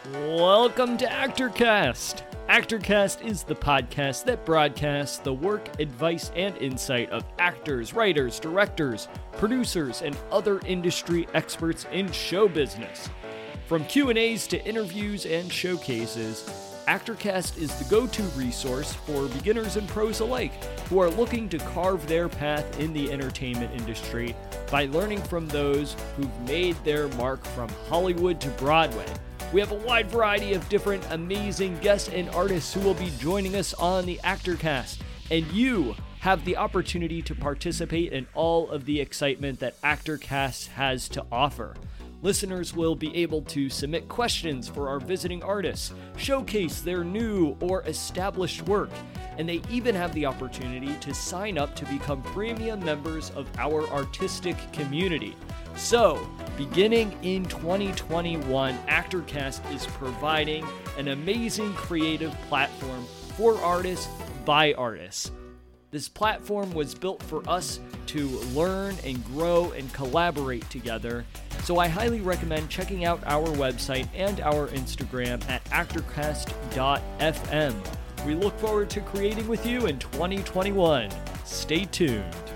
Welcome to ActorCast. ActorCast is the podcast that broadcasts the work, advice, and insight of actors, writers, directors, producers, and other industry experts in show business. From Q&As to interviews and showcases, ActorCast is the go-to resource for beginners and pros alike who are looking to carve their path in the entertainment industry by learning from those who've made their mark from Hollywood to Broadway. We have a wide variety of different amazing guests and artists who will be joining us on the ActorCast, and you have the opportunity to participate in all of the excitement that ActorCast has to offer. Listeners will be able to submit questions for our visiting artists, showcase their new or established work, and they even have the opportunity to sign up to become premium members of our artistic community. So, beginning in 2021, ActorCast is providing an amazing creative platform for artists by artists. This platform was built for us to learn and grow and collaborate together, so I highly recommend checking out our website and our Instagram at actorcast.fm. We look forward to creating with you in 2021. Stay tuned.